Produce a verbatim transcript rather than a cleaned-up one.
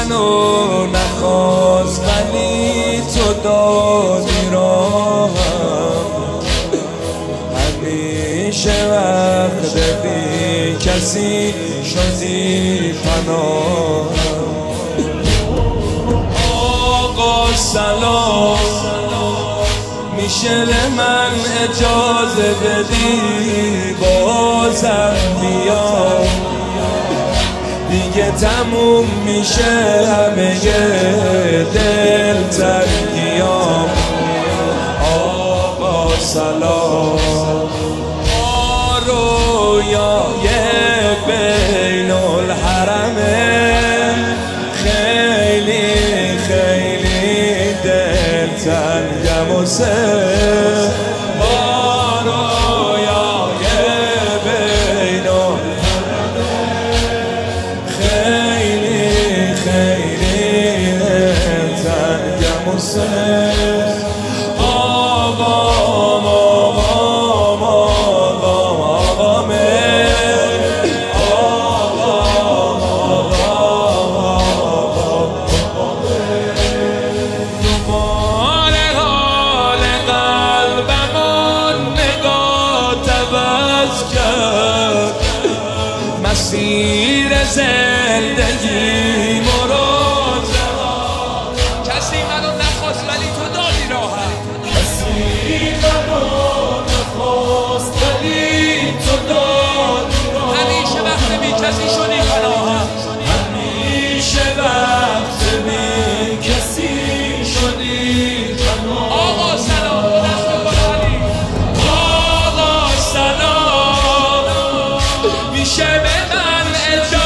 منو نخواست ولی تو دادی راهم، همیشه وقت بی کسی شدی پناهم. آقا سلام، میشه به من اجازه بدی بازم بیام، دیگه تموم میشه همه دل تنگیام. آقا سلام، ما رویای بین الحرمه، خیلی خیلی دل تنگم و سه. مسیر زندگی مراد کسی منو نخواست ولی تو دادی راهم، کسی منو نخواست ولی تو دادی راهم، همیشه وقت بی کسی شدی پناهم، همیشه وقت بی کسی شدی پناهم. آقا سلام، دست بکنی. آقا سلام، میشه به من اجازه